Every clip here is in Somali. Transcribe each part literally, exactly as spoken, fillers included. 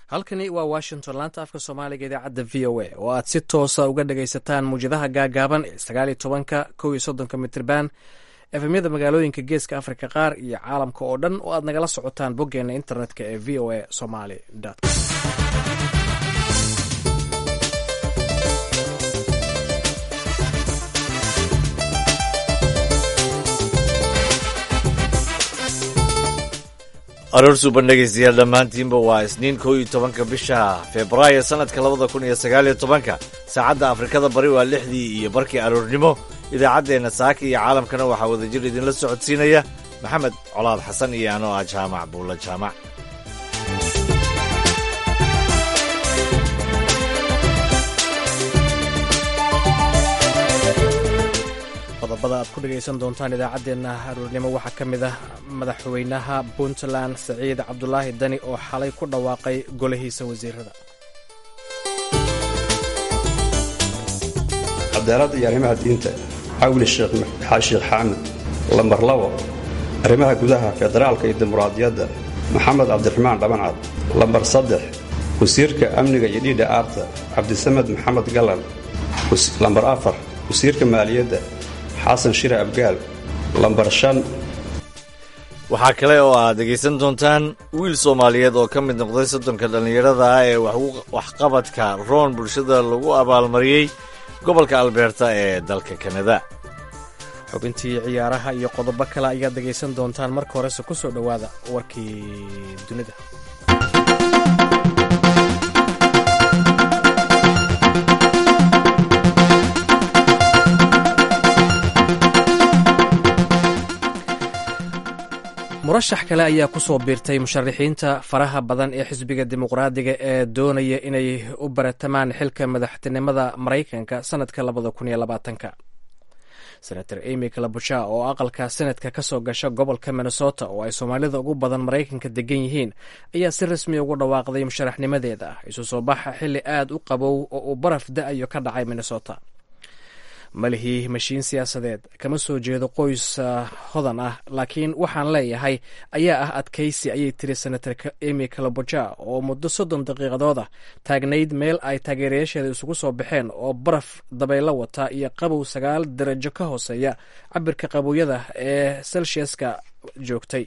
halkani waa washington laanta afka soomaaliga idaacadda v o a oo aad si toosa uga dhagaysataan muwjadaha gaagaaban ee sagaal iyo tobanka kow iyo soddonka mitrban efemyada magaalooyinka geeska afrika qaar iyo caalamka oo dhan oo aad nagala socotaan boggeena internetka ee v o a somaly com. aroor suuban dhegaystayaal dhammaantiinba waa isniin kow iyo tobanka bisha febraayo sanadka labada kun iyo sagaal iyo tobanka saacadda afrikada bari waa lixdii iyo barkii aroornimo. idaacaddeenna saaka iyo caalamkana waxaa wadajir idinla socodsiinaya maxamed colaad xasan iyo anoo ah jaamac buulla jaamac. qodobada aad ku dhegaysan doontaan idaacaddeenna aroornimo waxaa ka mid ah madaxweynaha puntland saciid cabdulaahi dani oo xalay ku dhawaaqay golahiisa wasiirada. cadaaladda iyo arrimaha diinta cawli sheekh xaamed lambar labo arrimaha gudaha federaalka iyo dimuqraadiyadda maxamed cabdiraxmaan dhabancad lambar saddex wasiirka amniga iyo dhiidha aarta cabdisamed maxamed galan lambar afar wasiirka maaliyadda xasan shire abgaal lambar shan. waxaa kale oo aad dhegaysan doontaan wiil soomaaliyeed oo ka mid noqday soddonka dhallinyarada ah ee waxqabadka roon bulshada lagu abaalmariyey gobolka albeerta ee dalka kanada. xubintii ciyaaraha iyo qodobo kale ayaad dhegaysan doontaan. marka horese ku soo dhowaada warkii dunida. murashax kale ayaa ku soo biirtay musharaxiinta faraha badan ee xisbiga dimuqraadiga ee doonaya inay u baratamaan xilka madaxtinimada maraykanka sanadka labada kun iyo labaatanka. senator amy clabucha oo aqalka senadka ka soo gasha gobolka minnesota oo ay soomaalida ugu badan maraykanka degan yihiin ayaa si rasmi ugu dhawaaqday musharaxnimadeeda isu soo baxa xilli aad u qabow oo uu baraf da-ayo ka dhacay minnesota. malihii mashiin siyaasadeed kama soo jeedo qoys hodan ah laakiin waxaan leeyahay ayaa ah adkaysi ayay tiri senator amy clabucha oo muddo soddon daqiiqadood ah taagnayd meel ay taageerayaasheeda isugu soo baxeen oo baraf dabaylo wata iyo qabow sagaal darajo ka hooseeya cabirka qabowyada ee celsiuska joogtay.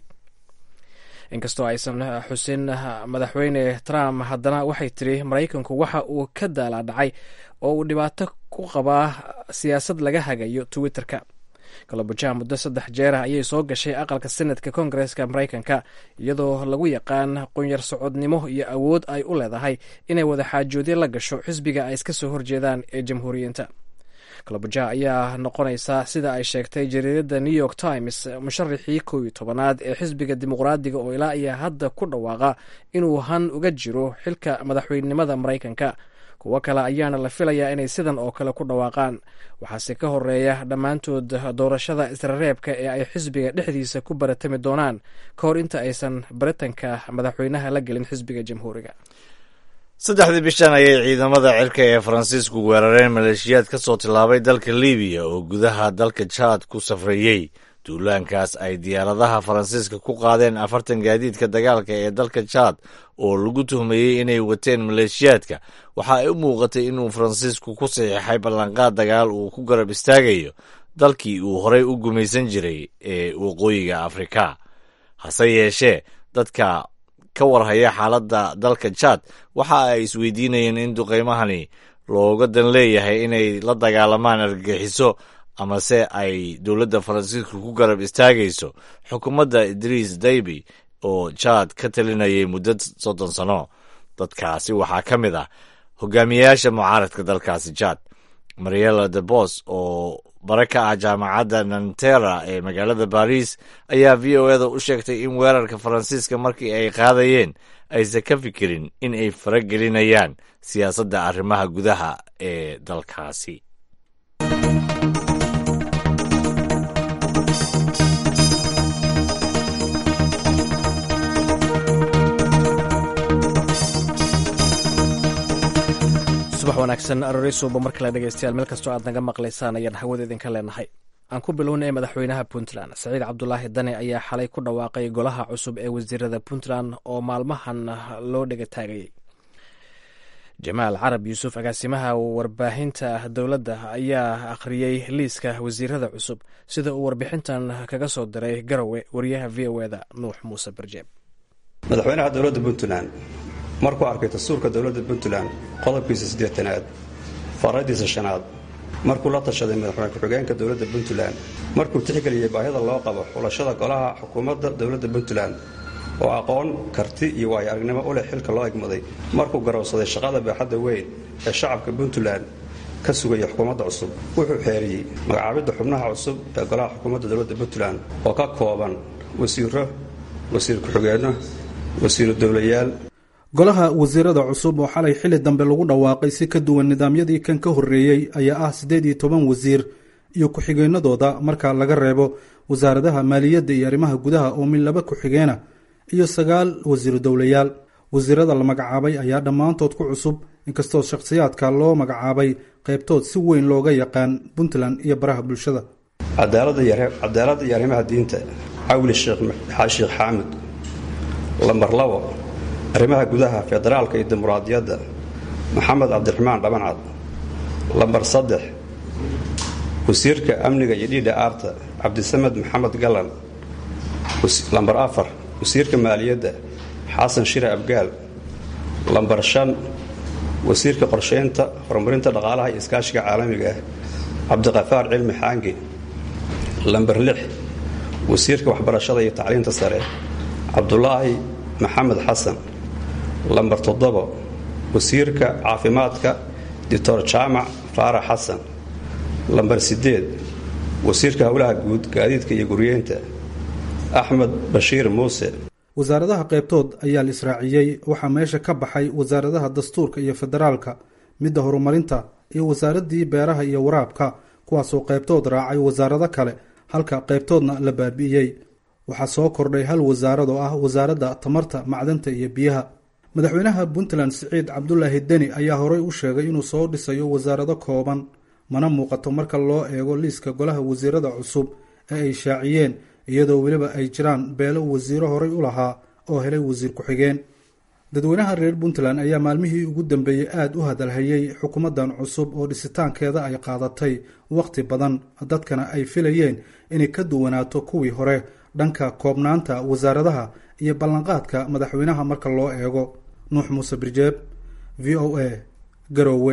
inkastoo aysan xusin madaxweyne trump haddana waxay tiri maraykanku waxa uu ka daala dhacay oo uu dhibaato ku qabaa siyaasad laga hagayo twitterka. kalabuja muddo saddex jeerah ayay soo gashay aqalka senadka kongareska maraykanka iyadoo lagu yaqaan qunyar socodnimo iyo awood ay u leedahay inay wada xaajoodyo la gasho xisbiga ay iska soo horjeedaan ee jamhuuriyiinta. kalabuja ayaa noqonaysa sida ay sheegtay jariidada new york times musharaxii kow iyo tobanaad ee xisbiga dimuqraadiga oo ilaa iyo hadda ku dhawaaqa inuu han uga jiro xilka madaxweynenimada maraykanka. kuwo kale ayaana la filayaa inay sidan oo kale ku dhawaaqaan waxaase ka horeeya dhammaantood doorashada israreebka ee ay xisbiga dhexdiisa ku baratami doonaan ka hor inta aysan baritanka madaxweynaha la gelin xisbiga jamhuuriga. saddexdii bishan ayay ciidamada cirka ee faransiisku weerareen maleeshiyaad ka soo tillaabay dalka libiya oo gudaha dalka jaad ku safrayey. duulaankaas ay diyaaradaha faransiiska ku qaadeen afartan gaadiidka dagaalka ee dalka jaad oo lagu tuhmayey inay wateen maleeshiyaadka waxa ay u muuqatay inuu faransiisku ku saxiixay ballanqaad dagaal uu ku garab istaagayo dalkii uu horey u gumaysan jiray ee waqooyiga afrika. hase yeeshee dadka ka warhaya xaaladda dalka jaad waxa ay isweydiinayeen in duqaymahani looga dan leeyahay inay la dagaalamaan argagixiso amase ay dowladda faransiiska ku garab istaagayso xukuumadda idriis daybi oo jaad ka talinayay muddo soddon sano. dadkaasi waxaa ka mid ah hogaamiyayaasha mucaaradka dalkaasi jaad. mariela de bos oo bare ka ah jaamacadda nantera ee magaalada baris ayaa v o eda u sheegtay in weerarka faransiiska markii ay qaadayeen aysan ka fikirin in ay faragelinayaan siyaasadda arrimaha gudaha ee dalkaasi. subax wanaagsan arorisuuba mar kale dhegaystayaal meel kastoo aad naga maqlaysaan ayaan hawada idinka leenahay. aan ku bilownay madaxweynaha puntland saciid cabdulaahi dani ayaa xalay ku dhawaaqay golaha cusub ee wasiirada puntland oo maalmahan loo dhega taagayay. jamaal carab yuusuf agaasimaha warbaahinta dowladda ayaa akhriyey liiska wasiirada cusub sida uu warbixintan kaga soo diray garowe wariyaha v o eda nuux muuse barjeeb. madaxweynaha dowladda puntland markuu arkay dastuurka dowladda puntland qodobkiisa siddeetanaad faradiisa shanaad, markuu la tashaday madaxweyne ku-xigeenka dowladda puntland, markuu tixgeliyey baahida loo qabo xulashada golaha xukuumadda dowladda puntland oo aqoon, karti iyo waayo aragnimo u leh xilka loo egmaday, markuu garowsaday shaqada baaxadda weyn ee shacabka puntland ka sugaya xukuumadda cusub, wuxuu xeeriyey magacaabidda xubnaha cusub ee golaha xukuumadda dowladda puntland oo ka kooban wasiiro, wasiir ku-xigeenno, wasiiru dowlayaal. golaha wasiirada cusub oo xalay xilli dambe lagu dhawaaqay si ka duwan nidaamyadii kan ka horreeyey ayaa ah siddeed iyo toban wasiir iyo ku-xigeenadooda marka laga reebo wasaaradaha maaliyadda iyo arrimaha gudaha oo min laba ku-xigeena iyo sagaal wasiiru dowlayaal. wasiirada la magacaabay ayaa dhammaantood ku cusub, inkastoo shakhsiyaadka loo magacaabay qaybtood si weyn looga yaqaan puntland iyo baraha bulshada. cadaaladda iyo arrimaha diinta cawli sheekh xaamud. lambar labo, arrimaha gudaha federaalka iyo dimuqraadiyadda maxamed cabdiraxmaan dhabancad. lambar saddex, wasiirka amniga iyo dhiidha aarta cabdisamed maxamed galan. lambar afar, wasiirka maaliyadda xasan shire abgaal. lambar shan, wasiirka qorsheynta, horumarinta dhaqaalaha iyo iskaashiga caalamiga ah cabdiqafaar cilmi xaangi. lambar lix, wasiirka waxbarashada iyo tacliinta sare cabdulaahi maxamed xasan. lambar toddobo, wasiirka caafimaadka doctor jaamac faarax xasan. lambar siddeed, wasiirka howlaha guud, gaadiidka iyo guryeynta axmed bashiir muuse. wasaaradaha qaybtood ayaa la israaciyey. waxaa meesha ka baxay wasaaradaha dastuurka iyo federaalka, midda horumarinta iyo wasaaraddii beeraha iyo waraabka, kuwaasoo qaybtood raacay wasaarado kale halka qaybtoodna la baabi'iyey. waxaa soo kordhay hal wasaarad oo ah wasaaradda tamarta, macdanta iyo biyaha. madaxweynaha puntland siciid cabdulaahi deni ayaa horey u sheegay inuu soo dhisayo wasaarado kooban, mana muuqato marka loo eego liiska golaha wasiirada cusub ee ay shaaciyeen, iyadoo weliba ay jiraan beelo wasiiro horey u lahaa oo helay wasiir ku-xigeen. dadweynaha reer puntland ayaa maalmihii ugu dambeeyey aada u hadalhayey xukuumaddan cusub oo dhisitaankeeda ay qaadatay wakhti badan, dadkana ay filayeen inay ka duwanaato kuwii hore dhanka koobnaanta wasaaradaha iyo ballanqaadka madaxweynaha marka loo eego. nuux muuse birjeeb, v o a, garowe.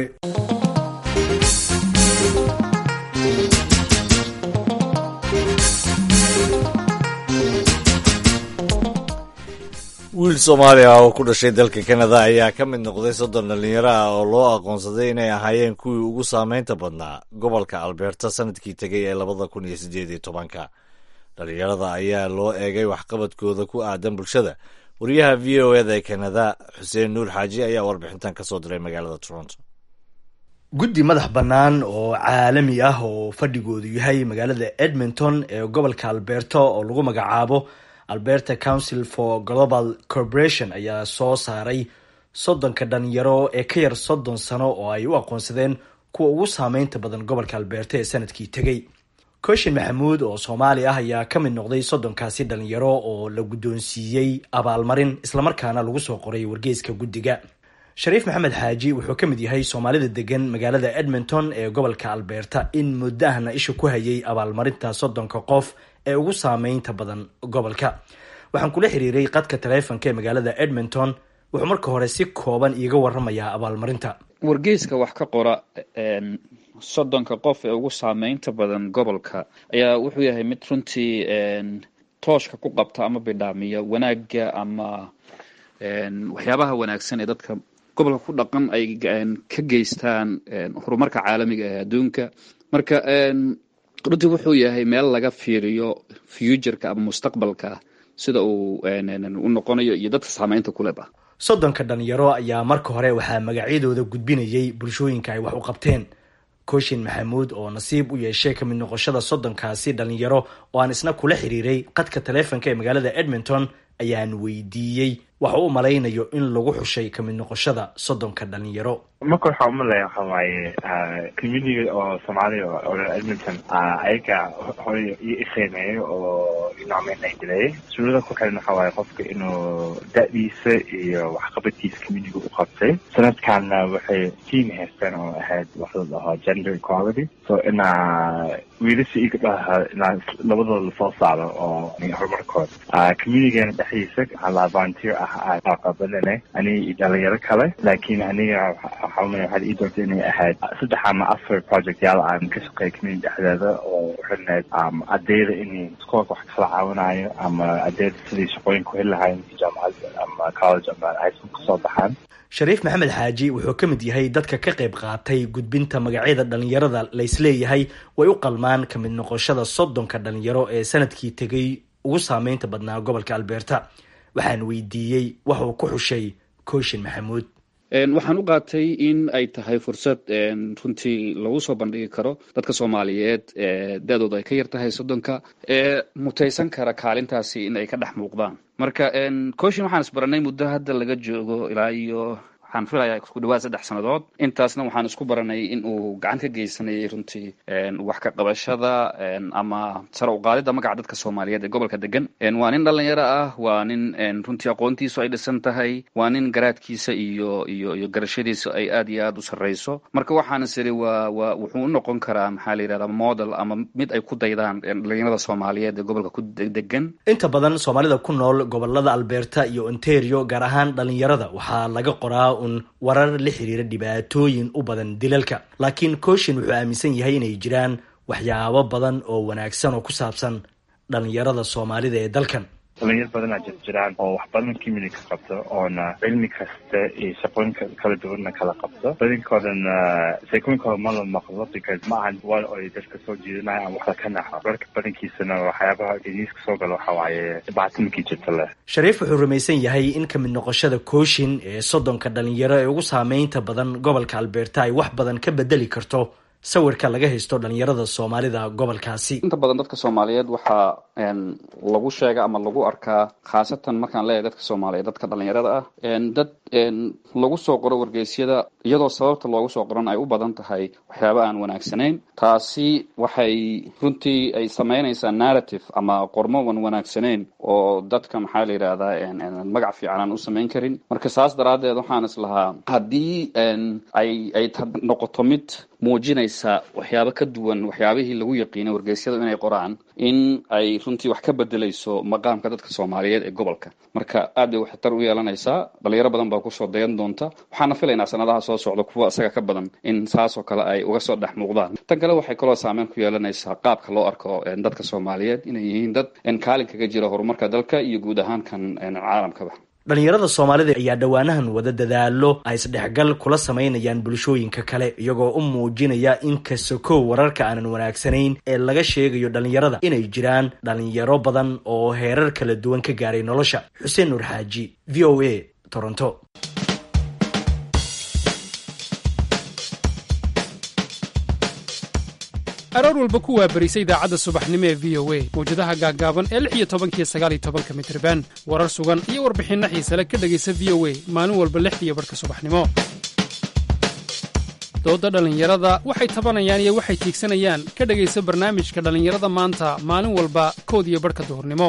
wiil soomaali ah oo ku dhashay dalka kanada ayaa ka mid noqday soddon dhallinyaro ah oo loo aqoonsaday inay ahaayeen kuwii ugu saameynta badnaa gobolka alberta sanadkii tegay ee labada kun iyo siddeed iyo tobanka. dhallinyarada ayaa loo eegay waxqabadkooda ku aadan bulshada. wariyaha v o eda ee kanada xuseen nuur xaaji ayaa warbixintan ka soo diray magaalada toronto. guddi madax bannaan oo caalami ah oo fadhigoodu yahay magaalada edmonton ee gobolka alberta oo lagu magacaabo alberta council for global corporation ayaa soo saaray soddonka dhalinyaro ee ka yar soddon sano oo ay u aqoonsadeen kuwa ugu saameynta badan gobolka alberta ee sanadkii tegey. kooshin maxamuud oo soomaali ah ayaa ka mid noqday soddonkaasi dhalinyaro oo la guddoonsiiyey abaalmarin islamarkaana lagu soo qoray wargeyska guddiga. shariif maxamed xaaji wuxuu ka mid yahay soomaalida degan magaalada edmonton ee gobolka alberta in muddo ahna isha ku hayay abaalmarinta soddonka qof ee ugu saameynta badan gobolka. waxaan kula xiriiray qadka taleefonka ee magaalada edmonton. wuxuu marka hore si kooban iiga waramayaa abaalmarinta. wargeyska wax ka qora soddonka qof ee ugu saameynta badan gobolka ayaa wuxuu yahay mid runtii tooshka ku qabta ama bidhaamiya wanaagga ama waxyaabaha wanaagsan ee dadka gobolka ku dhaqan ay ka geystaan horumarka caalamiga ee adduunka. marka runtii wuxuu yahay meel laga fiiriyo futureka ama mustaqbalka sida uu u noqonayo iyo dadka saameynta kuleba. soddonka dhalinyaro ayaa marka hore waxaa magacyadooda gudbinayay bulshooyinka ay wax u qabteen. kooshin maxamuud oo nasiib u yeeshay ka mid noqoshada soddonkaasi dhalinyaro oo aan isna kula xiriiray qadka taleefonka ee magaalada edmonton ayaan weydiiyey waxa u malaynayo in lagu xushay kamid noqoshada soddonka dhalinyaro. marka waxaa umalaya waxa waaye community oo Soomaaliya oo Edmonton ayaga hore iyo isheemeeyo oo inaameynay dilay suurada ku xiran waxa waaye qofka inuu da'diisa iyo waxqabadkiisa community u qabtay. sanadkan waxay team haystaan oo ahayd waxa la dhahaa gender equality, so ina wiilasha iyo gabdhaha ina labadooda lasoo saaro oo horumarkooda community-gana dhexdiisa waxaa la volunteer ah aqabadanay aniga dhalinyaro kale, laakiin aniga waxaa ii doonta inay ahayd saddex ama afar project yaal aan ka shaqeeya community dhexdeeda oo xirneed ardayda inay iskoolka wax kala caawinayo ama ardayda sidii shaqooyin ku heli lahayn jaamacad ama college ama high school kasoo baxaan. Shariif Maxamed Xaaji wuxuu ka mid yahay dadka ka qayb qaatay gudbinta magacyada dhalinyarada la isleeyahay way u qalmaan ka mid noqoshada soddonka dhalinyaro ee sanadkii tegay ugu saameynta badnaa gobolka Alberta. waxaan weydiiyey waxa uu ku xushay Kooshin Maxamuud. waxaan u qaatay in ay tahay fursad runtii lagu soo bandhigi karo dadka Soomaaliyeed ee dadooda ay ka yar tahay soddonka ee mutaysan kara kaalintaasi in ay ka dhex muuqdaan. marka Kooshin waxaan isbaranay muddo hadda laga joogo ilaa iyo waxaan filayaa isku dhawaad saddex sanadood. intaasna waxaan isku baranay in uu gacan ka geysanayay runtii wax ka qabashada ama sare u qaadida magaca dadka Soomaaliyeed ee gobolka degan. waa nin dhalinyaro ah, waa nin runtii aqoontiisu ay dhisan tahay, waa nin garaadkiisa iyo iyo iyo garashadiisa ay aad iyo aad u sarreyso. marka waxaan isiri waa waa wuxuu u noqon karaa maxaa la yidhahdaa model ama mid ay ku daydaan dhalinyarada Soomaaliyeed ee gobolka ku degan. inta badan Soomaalida ku nool gobolada Alberta iyo Ontario gaar ahaan dhalinyarada waxaa laga qoraa un warar la xiriira dhibaatooyin u badan dilalka, laakiin Kooshin wuxuu aaminsan yahay inay jiraan waxyaabo badan oo wanaagsan oo ku saabsan dhalinyarada Soomaalida ee dalkan. dhalinyaro badanaa jir jiraan oo wax badan community ka qabto oona cilmi kasta iyo shaqooyinka kala duwanna kala qabto. badankoodana sheekooyinkooda ma la maqlo because ma ahan wal oo dadka soo jiidanaya ama wax la ka naxo. warka badankiisana waxyaabaha geniiska soo gala waxa waaye dhibaatooyinkii jirta leh. Shariif wuxuu rumaysan yahay in kamid noqoshada Kooshin ee soddonka dhalinyaro ee ugu saameynta badan gobolka Alberta ay wax badan ka bedeli karto sawirka laga haysto dhalinyarada Soomaalida gobolkaasi. inta badan dadka Soomaaliyeed waxaa lagu sheega ama lagu arkaa khaasatan markaan leeyahay dadka Soomaaliyeed dadka dhalinyarada ah dad lagu soo qoro wargeysyada iyadoo sababta loogu soo qoran ay u badan tahay waxyaabo aan wanaagsanayn. taasi waxay runtii ay sameynaysaa narrative ama qormo aan wanaagsanayn oo dadka maxaa la yidhaahdaa magac fiican aan u samayn karin. marka saas daraaddeed waxaan islahaa haddii ay ay noqoto mid muujinaysa waxyaabo ka duwan waxyaabihii lagu yaqiinay wargeysyada inay qoraan, in ay runtii wax ka bedelayso maqaamka dadka Soomaaliyeed ee gobolka. marka aad bay waxtar u yeelanaysaa. dhalinyaro badan baa kusoo dayan doonta. waxaana filaynaa sanadaha soo socda kuwa isaga ka badan in saasoo kale ay uga soo dhex muuqdaan. tan kale waxay kaloo saameyn ku yeelanaysaa qaabka loo arko dadka Soomaaliyeed inay yihiin dad kaalin kaga jira horumarka dalka iyo guud ahaan kan caalamkaba. dhalinyarada Soomaalida ayaa dhawaanahan wada dadaalo ay isdhexgal kula sameynayaan bulshooyinka kale iyagoo u muujinaya in kasokow wararka aanan wanaagsanayn ee laga sheegayo dhalinyarada inay jiraan dhalinyaro badan oo heerar kala duwan ka gaaray nolosha. Xuseen Nuur Xaaji, V O A, Toronto. aroor walba ku waabarisa idaacadda subaxnimo ee v o a mawjadaha gaaggaaban ee lix iyo tobankiyo sagaal iyo tobanka mitirban warar sugan iyo warbixinno xiisale ka dhegaysa v o a maalin walba lixdiiyo barhka subaxnimo. doodda dhallinyarada waxay tabanayaan iyo waxay tiigsanayaan ka dhegaysa barnaamijka dhallinyarada maanta maalin walba kood iyo barhka duhurnimo.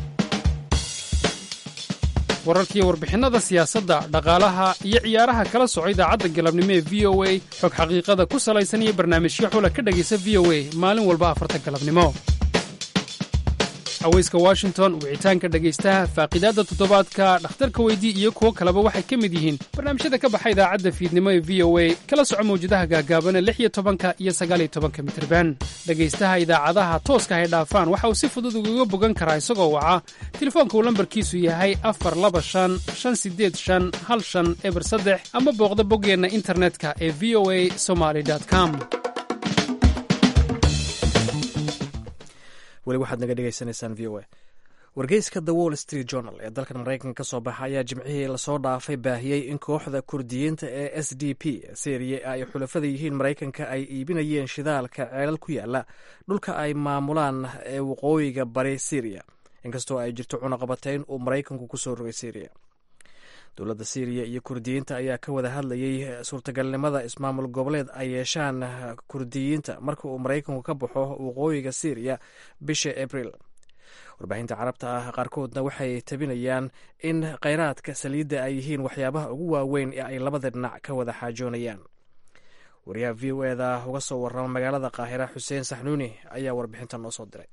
wararkiiyo warbixinnada siyaasadda, dhaqaalaha iyo ciyaaraha kala soco idaacadda galabnimo ee v o a xog xaqiiqada ku salaysan iyo barnaamijyo xula ka dhegaysa v o a maalin walba afarta galabnimo. haweyska Washington, wicitaanka dhegaystaha, faaqidaadda toddobaadka, dhakhtarka weydii iyo kuwo kaleba waxay ka mid yihiin barnaamijyada ka baxa idaacadda fiidnimo ee v o a kala soco mawjadaha gaagaaban lix iyo tobanka iyo sagaal iyo tobanka mitirban. dhegaystaha idaacadaha tooska hay dhaafaan waxa uu si fudud ugaga bogan karaa isagoo waca telefoonka uu lambarkiisu yahay afar laba shan shan sideed shan hal shan eber saddex ama booqda boggeenna internetka ee v o a somali dot com. weli waxaad naga dhegaysanaysaan v o a. wargeyska The Wall Street Journal ee dalkan Maraykanka ka soo baxa ayaa jimcihii lasoo dhaafay baahiyey in kooxda kurdiyiinta ee S D P Syria ay xulafada yihiin Maraykanka ay iibinayeen shidaalka ceelal ku yaala dhulka ay maamulaan ee waqooyiga bari Syria. inkastoo ay jirto cunaqabatayn uu maraykanku ku soo rogay syriya. dowladda syriya iyo kurdiyiinta ayaa ka wada hadlayay suurtagalnimada ismaamul goboleed ay yeeshaan kurdiyiinta marka uu maraykanku ka baxo waqooyiga syriya bisha abriil. warbaahinta carabta ah qaarkoodna waxay tabinayaan in kheyraadka saliidda ay yihiin waxyaabaha ugu waaweyn ee ay labada dhinac ka wada xaajoonayaan. wariyaha v o eda uga soo warrama magaalada qaahira xuseen saxnuuni ayaa warbixinta noo soo diray.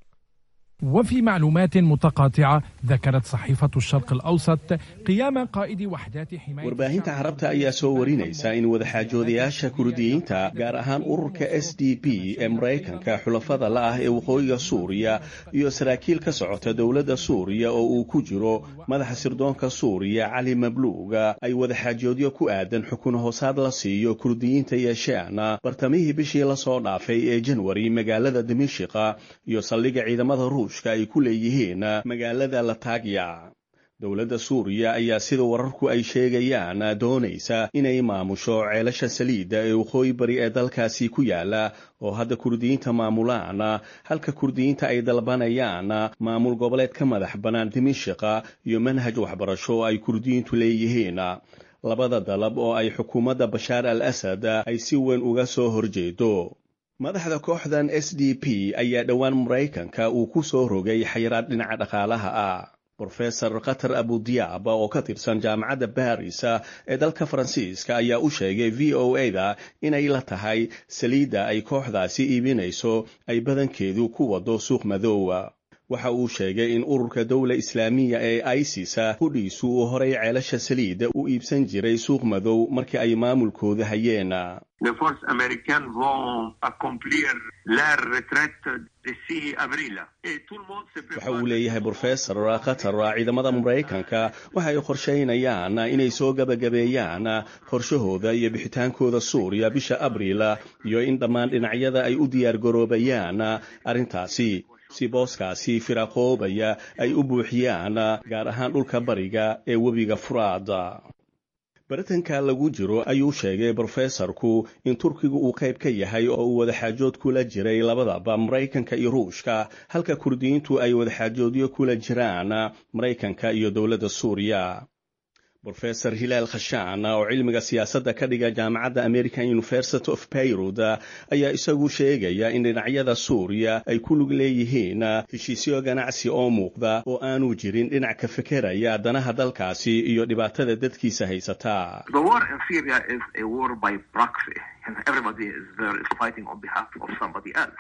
وفي معلومات متقاطعة ذكرت صحيفة الشرق الأوسط قيام قائد وحدات حماية warbaahinta carabta ayaa soo warinaysa in wadaxaajoodayaasha kurdiyiinta gaar ahaan ururka S D P ee maraykanka xulafada la ah ee waqooyiga suuriya iyo saraakiil ka socota dowladda suuriya oo uu ku jiro madaxa sirdoonka suuriya cali mabluuga ay wadaxaajoodyo ku aadan xukun hoosaad la siiyo kurdiyiinta yeeshaan bartamihii bishii lasoo dhaafay ee janwari magaalada dimashqa iyo saldhigga ciidamada ay ku leeyihiin magaalada Latakia. dowladda suuriya ayaa sida wararku ay sheegayaan doonaysa inay maamusho ceelasha saliidda ee waqooyi bari ee dalkaasi ku yaala oo hadda kurdiyiinta maamulaan, halka kurdiyiinta ay dalbanayaan maamul goboleed ka madax bannaan dimashqa iyo manhaj waxbarasho ay kurdiyiintu leeyihiin. labada dalab oo ay xukuumadda Bashaar al-Asad ay si weyn uga soo horjeedo. madaxda kooxdan S D P ayaa dhowaan maraykanka uu ku soo rogay xayiraad dhinaca dhaqaalaha ah. Professor Qatar Abu Diab oo ka tirsan jaamacadda Paris ee dalka Faransiiska ayaa u sheegay V O A-da inay la tahay saliidda ay kooxdaasi iibinayso ay badankeedu ku wado suuq madow. waxa uu sheegay in ururka dowla islaamiya ee ISIS hudhiisu uu horay ceelasha saliidda u iibsan jiray suuq madow markii ay maamulkooda hayeen. Les forces américaines vont accomplir la retraite d'ici avril. Et tout le monde se prépare. waxa uu leeyahay Professor Qatar ciidamada Mareykanka waxay qorsheynayaan inay soo gabagabeeyaan qorshahooda iyo bixitaankooda Suuriya bisha Abriil iyo in dhammaan dhinacyada ay u diyaar garoobayaan arrintaasi si booskaasi firaaqoobaya ay u buuxiyaan gaar ahaan dhulka bariga ee webiga Furaad. baritanka lagu jiro ayuu sheegay professorku in Turkigu uu qayb ka yahay oo uu wadaxaajood kula jiray labadaba Mareykanka iyo Ruushka, halka Kurdiyiintu ay wadaxaajoodyo kula jiraan Mareykanka iyo dowladda Suuriya. Professor Hilal Khashan oo cilmiga siyaasadda ka dhiga jaamacadda American University of Beirut ayaa isagu sheegaya in dhinacyada Suuriya ay ku lug leeyihiin heshiisyo ganacsi oo muuqda oo aanu jirin dhinac ka fekeraya danaha dalkaasi iyo dhibaatada dadkiisa haysata. The war in Syria is a war by proxy and everybody is there is fighting on behalf of somebody else.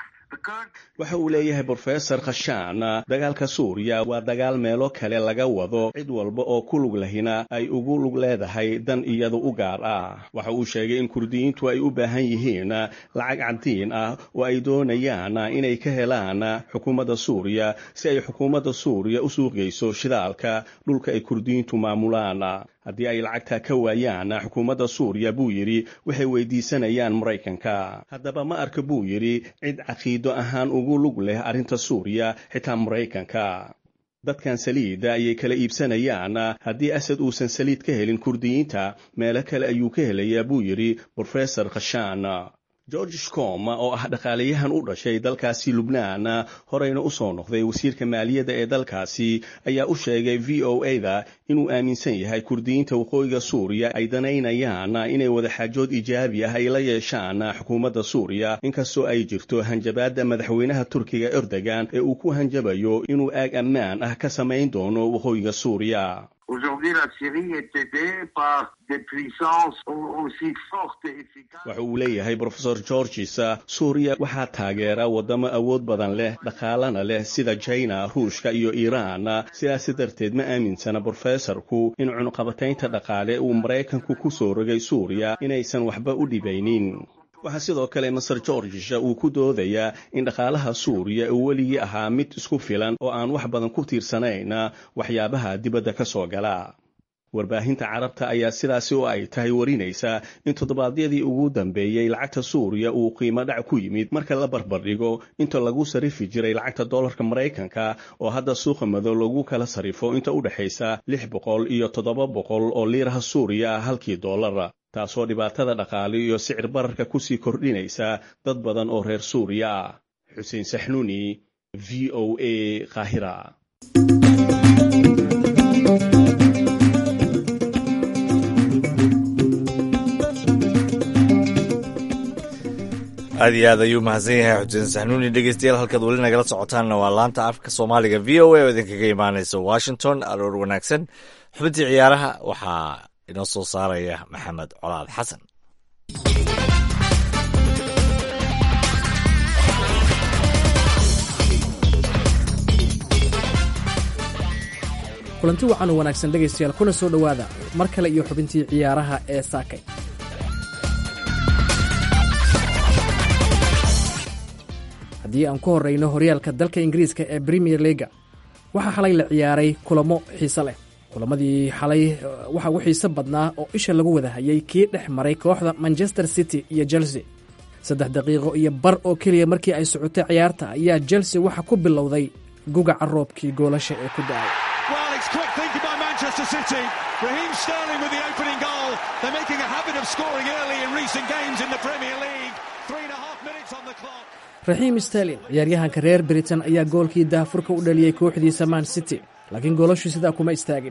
waxa uu leeyahay Professor Khashan dagaalka Suuriya waa dagaal meelo kale laga wado, cid walba oo ku lug lahina ay ugu lug leedahay dan iyadu u gaar ah. waxa uu sheegay in Kurdiyiintu ay u baahan yihiin lacag caddiin ah oo ay doonayaan inay ka helaan xukuumadda Suuriya si ay xukuumadda Suuriya u suuqgeyso shidaalka dhulka ay Kurdiyiintu maamulaan. haddii ay lacagta ka waayaan xukuumadda Suuriya buu yiri waxay weydiisanayaan Mareykanka. haddaba ma arka buu yiri cid caqiido ahaan ugu lug leh arrinta Suuriya xitaa Mareykanka. dadkan saliidda ayay kala iibsanayaan, haddii Asad uusan saliid ka helin Kurdiyiinta meelo kale ayuu ka helayaa buu yiri Professor Khashan. George Shkom oo ah dhaqaalayahan u dhashay dalkaasi Lubnaan horeyna u soo noqday wasiirka maaliyadda ee dalkaasi ayaa u sheegay V O A-da inuu aaminsan yahay Kurdiyiinta waqooyiga Suuriya ay danaynayaan inay wadaxaajood ijaabi ah ay la yeeshaan xukuumadda Suuriya, inkastoo ay jirto hanjabaadda madaxweynaha Turkiga Erdogan ee uu ku hanjabayo inuu aag ammaan ah ka samayn doono waqooyiga Suuriya. Aujourd'hui, la Syrie est aidée par des puissances aussi fortes et efficaces. waxa uu leeyahay Professor Georges, Suuriya waxaa taageera wadamo awood badan leh, dhaqaalana leh sida China, Ruushka iyo Iiraan. sidaas darteed ma aaminsana Professorku in cunqabataynta dhaqaale uu Mareykanku ku soo rogay Suuriya inaysan waxba u dhibaynin. waxaa sidoo kale Masar Georges uu ku doodayaa in dhaqaalaha Suuriya uu weligii ahaa mid isku filan oo aan wax badan ku tiirsanayn waxyaabaha dibadda ka soo gala. warbaahinta carabta ayaa sidaasi oo ay tahay warinaysa in toddobaadyadii ugu dambeeyey lacagta Suuriya uu qiimo dhac ku yimid marka la barbardhigo inta lagu sarifi jiray lacagta dollarka Mareykanka oo hadda suuqa madow lagu kala sarifo inta u dhaxaysa lix boqol iyo toddoba boqol oo liiraha Suuriya halkii dollar, taasoo dhibaatada dhaqaale iyo sicir bararka ku sii kordhinaysa dad badan oo reer Suuriya ah. Xuseen Saxnuuni, V O A, Qaahira. aad iyo aad ayuu mahadsan yahay xuseen saxnuuni. dhegeystayaal halkaad weli nagala socotaanna waa laanta afka soomaaliga v o a oo idinkaga imaanaysa washington. aroor wanaagsan. xubintii ciyaaraha waxaa inoo soo saaraya maxamed colaad xasan. kulanti wacan oo wanaagsan dhegaystayaal, kuna soo dhowaada mar kale iyo xubintii ciyaaraha ee saakay. haddii aan ku horrayno horyaalka dalka ingiriiska ee premier leaga, waxaa xalay la ciyaaray kulamo xiise leh. kulamadii xalay waxaa ugu xiise badnaa oo isha lagu wada hayay kii dhex maray kooxda manchester city iyo chelsea. saddex daqiiqo iyo bar oo keliya markii ay socotay ciyaarta ayaa chelsea waxa ku bilowday gugaca roobkii goolasha ee ku da'ay. raxiim sterling ciyaaryahanka reer britain ayaa goolkii daahfurka u dhaliyey kooxdiisa man city, laakiin goolashu sidaa kuma istaagin.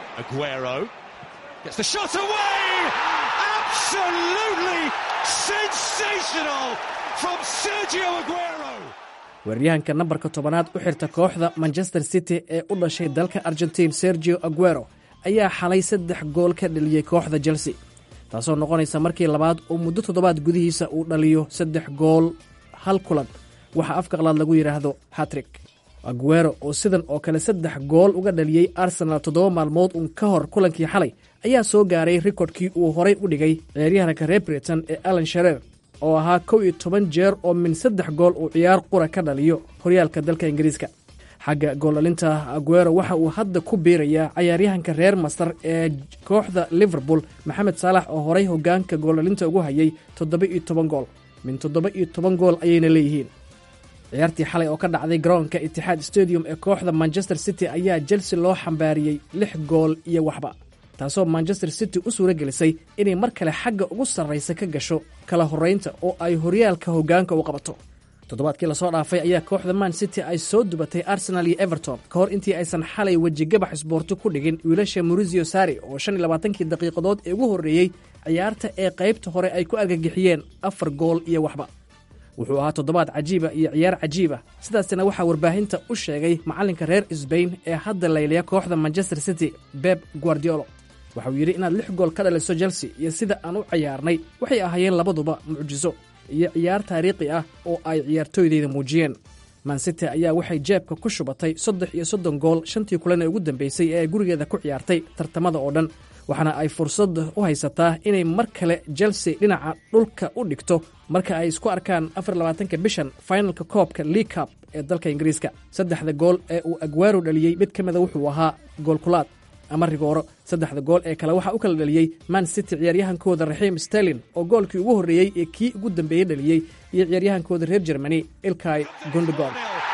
weeraryahanka nambarka tobanaad u xirta kooxda manchester city ee u dhashay dalka argentiin sergio aguero ayaa xalay saddex gool ka dhaliyey kooxda chelsea, taasoo noqonaysa markii labaad oo muddo toddobaad gudihiisa uu dhaliyo saddex gool hal kulan, waxaa afka qalaad lagu yidhaahdo hatrik. aguero oo sidan oo kale saddex gool uga dhaliyey arsenal toddoba maalmood uun ka hor kulankii xalay ayaa soo gaaray rikoodhkii uu horay u dhigay ciyaaryahanka reer britain ee alan shareer oo ahaa kow iyo toban jeer oo min saddex gool uu ciyaar qura ka dhaliyo horyaalka dalka ingiriiska. xagga gooldhalinta aguero waxa uu hadda ku biirayaa ciyaaryahanka reer masar ee kooxda liverpool maxamed saalax oo horay hoggaanka gooldhalinta ugu hayay toddoba iyo toban gool. min toddoba iyo toban gool ayayna leeyihiin. ciyaartii xalay oo ka dhacday garoonka itixaad stadium ee kooxda manchester city ayaa chelsea loo xambaariyey lix gool iyo waxba, taasoo manchester city u suura gelisay inay mar kale xagga ugu sarraysa ka gasho kala horraynta oo ay horyaalka hoggaanka u qabato. toddobaadkii lasoo dhaafay ayaa kooxda man city ay soo dubatay arsenal iyo everton ka hor intii aysan xalay wejigabax isboorti ku dhigin wiilasha maurizio sarri oo shan iyo labaatankii daqiiqadood ee ugu horreeyey ciyaarta ee qaybta hore ay ku argagixiyeen afar gool iyo waxba. wuxuu ahaa toddobaad cajiiba iyo ciyaar cajiiba, sidaasina waxaa warbaahinta u sheegay macallinka reer sbain ee hadda layliya kooxda manchester city beb guardiolo. waxauu yidhi inaad lix gool ka dhaliso chelsea iyo sida aan u ciyaarnay waxay ahaayeen labaduba mucjiso iyo ciyaar taariikhi ah oo ay ciyaartooydeyda muujiyeen. man city ayaa waxay jeebka ku shubatay saddex iyo soddon gool shantii kulan ee ugu dambaysay ee ay gurigeeda ku ciyaartay tartamada oo dhan, waxaana ay fursad u haysataa inay mar kale chelsea dhinaca dhulka u dhigto marka ay isku arkaan afar iyo labaatanka bishan finalka koobka league cup ee dalka ingiriiska. saddexda gool ee uu aguero dhaliyey mid ka mida wuxuu ahaa goolkulaad ama rigooro. saddexda gool ee kale waxaa u kala dhaliyey man city ciyaaryahankooda raxiim sterling oo goolkii ugu horreeyey ee kii ugu dambeeyey dhaliyey iyo ciyaaryahankooda reer germany ilkay gundogan.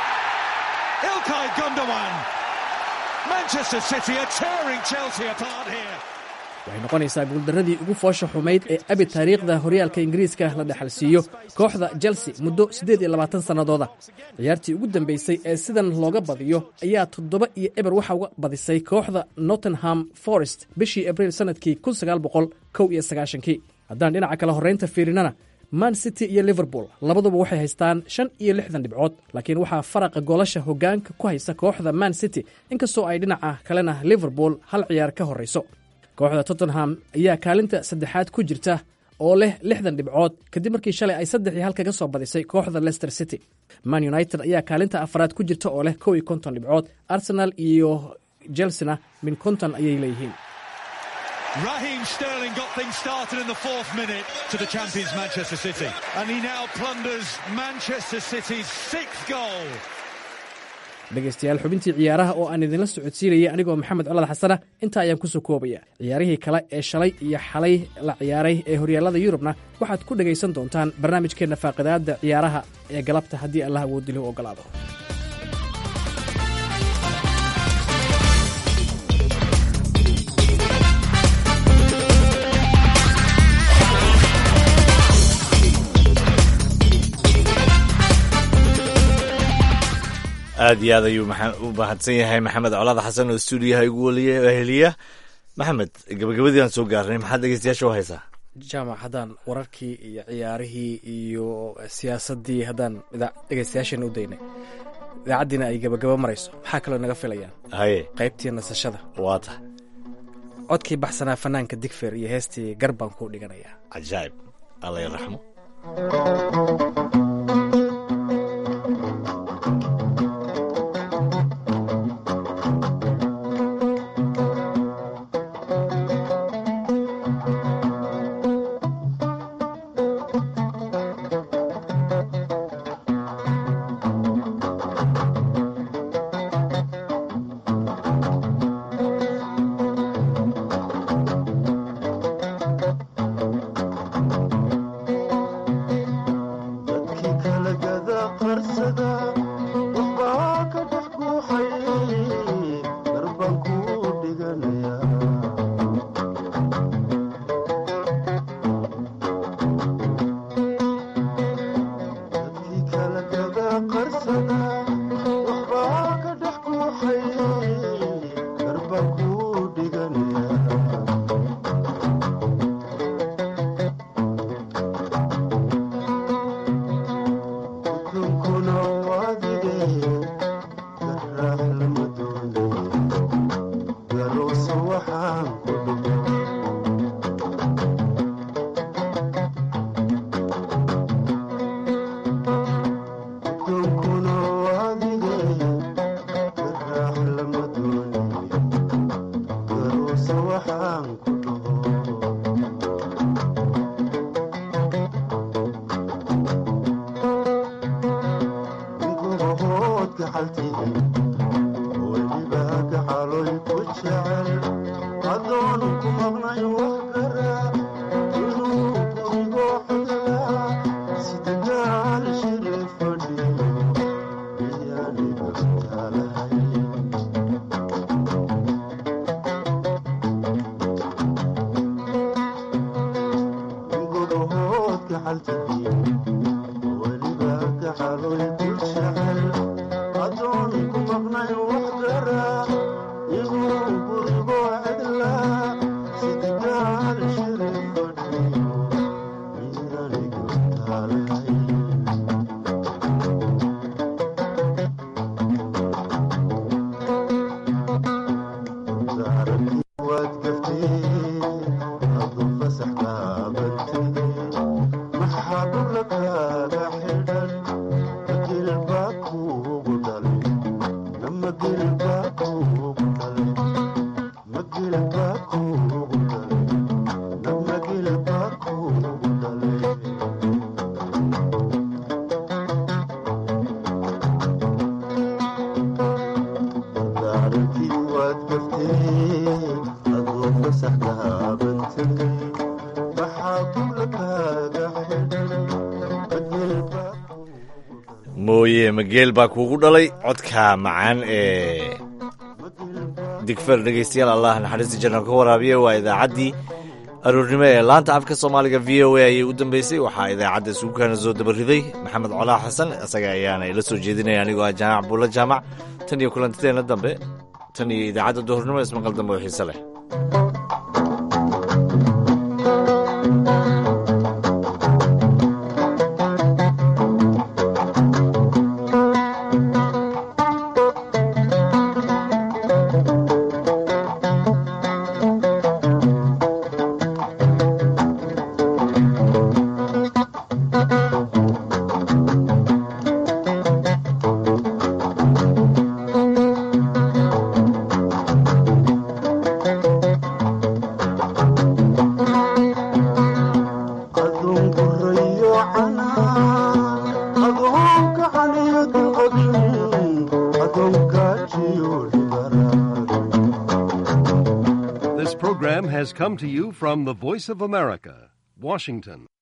waxay noqonaysaa guuldarradii ugu foosha xumayd ee abi taariikhda horyaalka ingiriiska la dhexalsiiyo kooxda chelsea muddo siddeed iyo labaatan sannadooda. ciyaartii ugu dambaysay ee sidan looga badiyo ayaa toddoba iyo eber waxa uga badisay kooxda nottingham forest bishii abriil sannadkii kun sagaal boqol kow iyo sagaashankii. haddaan dhinaca kale horraynta fiirinana, man city iyo liverpool labaduba waxay haystaan shan iyo lixdan dhibcood, laakiin waxaa faraqa goolasha hoggaanka ku haysa kooxda man city, inkastoo ay dhinaca kalena liverpool hal ciyaar ka horrayso. kooxda tottenham ayaa kaalinta saddexaad ku jirta oo leh lixdan dhibcood kadib markii shalay ay saddex iyo hal kaga soo badisay kooxda leicester city. man united ayaa kaalinta afaraad ku jirta oo leh kow iyo konton dhibcood. arsenal iyo chelsea-na min konton ayay leeyihiin. Raheem Sterling got things started in the fourth minute to the champions Manchester City, and he now plunders Manchester City's sixth goal. dhegaystayaal, xubintii ciyaaraha oo aan idinla socodsiinayay anigoo maxamed colaad xasana intaa ayaan ku soo koobaya. ciyaarihii kale ee shalay iyo xalay la ciyaaray ee horyaalada yurubna waxaad ku dhegaysan doontaan barnaamijkeenna faaqidaadda ciyaaraha ee galabta haddii allah awoodili u ogolaado. aad iyo aad ayuu u mahadsan yahay maxamed colaad xasan oo stuudiyaha igu heliya. maxamed, gabagabadii aan soo gaarnay, maxaad dhegeystayaasha u haysaa? jaamac haddaan wararkii iyo ciyaarihii iyo siyaasaddii haddaan dhegeystayaasheena u daynay idaacaddiina ay gabagaba marayso maxaa kaloo naga filayaan haye qaybtii nasashada waa tahay codkii baxsanaa fanaanka digfer iyo heestii garbaan kuu dhiganayaa cajaa'ib alla yaraxmo mooye mageel baa kuugu dhalay codka macaan ee digfer dhegeystayaal allah naxariista janal ka waraabiya waa idaacaddii aroornimo ee laanta afka soomaaliga v o a ayay u dambeysay waxaa idaacadda isugukaana soo dabariday maxamed colaa xasan isaga ayaana ila soo jeedinaya anigoo ah jaamac buulla jaamac tan iyo kulantideenna dambe tan iyo idaacadda duhurnimo ismaqal dambe oo xiise leh This program has come to you from the Voice of America, Washington.